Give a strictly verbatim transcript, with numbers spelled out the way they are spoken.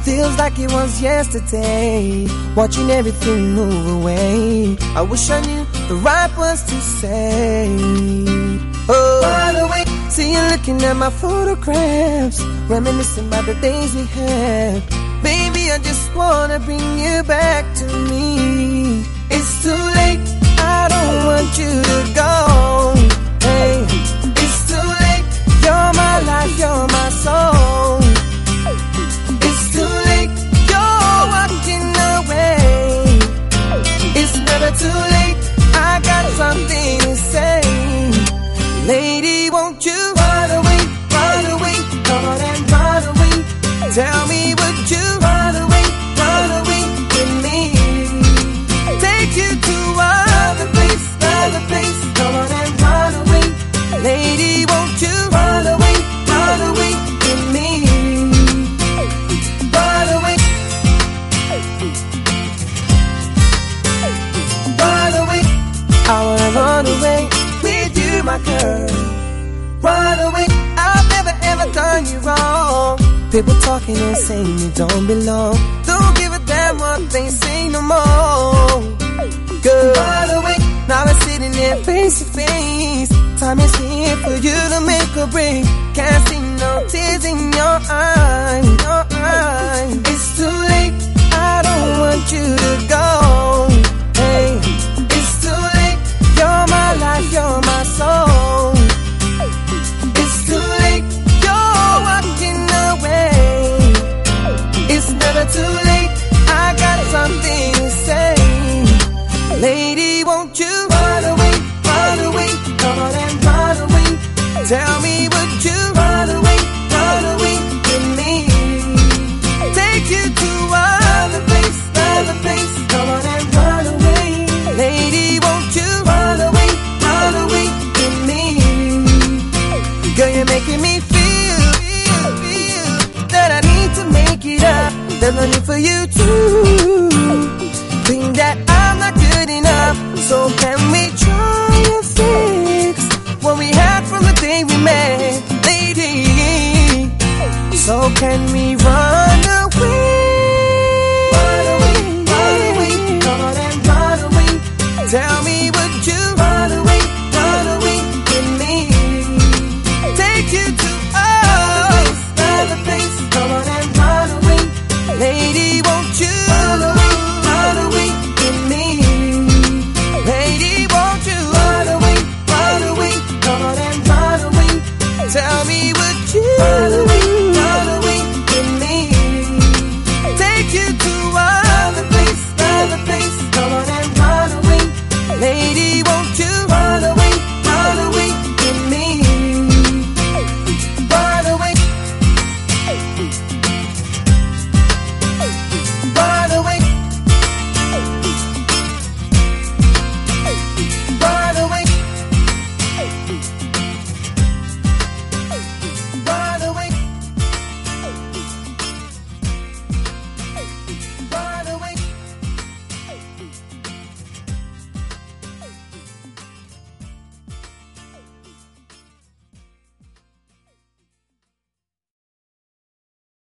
Feels like it was yesterday, watching everything move away. I wish I knew the right words to say. Oh, by the way, see you looking at my photographs, reminiscing about the days we had. Baby, I just wanna bring you back to me. It's too late, I don't want you to go. Hey, it's too late, you're my life, you're my soul. It's too late, you're walking away. It's never too late, I got something to say. Lady, won't you run away, run away, come on and run away. Tell me, would you run away, run away with me? Take you to another place, another place, come on and run away. Lady, won't you run away, run away with me? Run away, run away. I wanna run away with you, my girl. Run away, I've never ever done you wrong. People talking and saying you don't belong. Don't give a damn what they say no more. Girl, run away, now we're sitting there face to face. Time is here for you to make a break. Can't see no tears in your eyes, your eyes. It's too late, I don't want you to go. Hey, it's too late, you're my life, you're my soul. It's too late, you're walking away. It's never too late, I got something to say. Lady, won't you run away, run away, come on and run away. Tell me, would you run away, run away with me? Take you to another place, another place, come on and run away. Lady, won't you run away, run away with me? Girl, you're making me feel, feel, feel that I need to make it up. There's no need for you to think that I'm not good enough. So can we try and fix what we had from the day we met, lady? So can we run away?